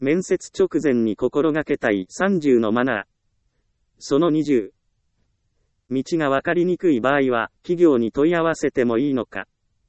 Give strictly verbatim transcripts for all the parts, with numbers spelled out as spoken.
面接直前に心がけたいさんじゅうのマナー。そのにじゅう。道がわかりにくい場合は、企業に問い合わせてもいいのか。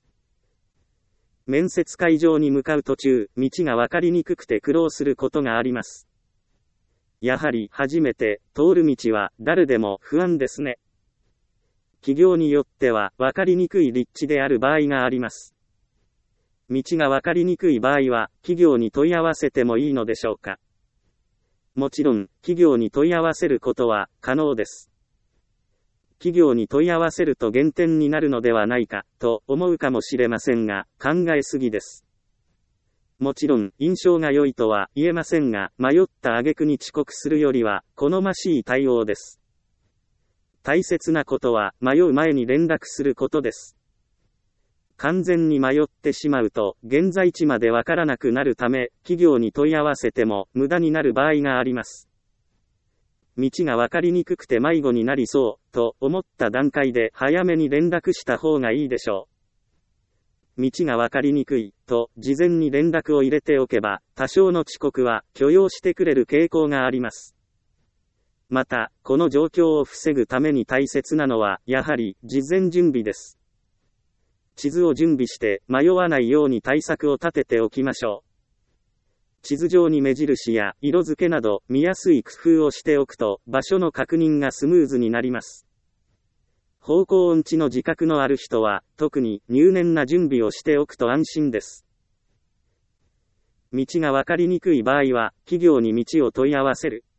面接会場に向かう途中、道がわかりにくくて苦労することがあります。やはり、初めて通る道は誰でも不安ですね。企業によっては、わかりにくい立地である場合があります。道がわかりにくい場合は、企業に問い合わせてもいいのでしょうか。もちろん、企業に問い合わせることは可能です。企業に問い合わせると減点になるのではないか、と思うかもしれませんが、考えすぎです。もちろん、印象が良いとは言えませんが、迷った挙句に遅刻するよりは、好ましい対応です。大切なことは、迷う前に連絡することです。完全に迷ってしまうと、現在地までわからなくなるため、企業に問い合わせても、無駄になる場合があります。道がわかりにくくて迷子になりそう、と思った段階で早めに連絡した方がいいでしょう。道がわかりにくい、と事前に連絡を入れておけば、多少の遅刻は許容してくれる傾向があります。また、この状況を防ぐために大切なのは、やはり、事前準備です。地図を準備して迷わないように対策を立てておきましょう。地図上に目印や色付けなど見やすい工夫をしておくと場所の確認がスムーズになります。方向音痴の自覚のある人は特に入念な準備をしておくと安心です。道がわかりにくい場合は企業に道を問い合わせる。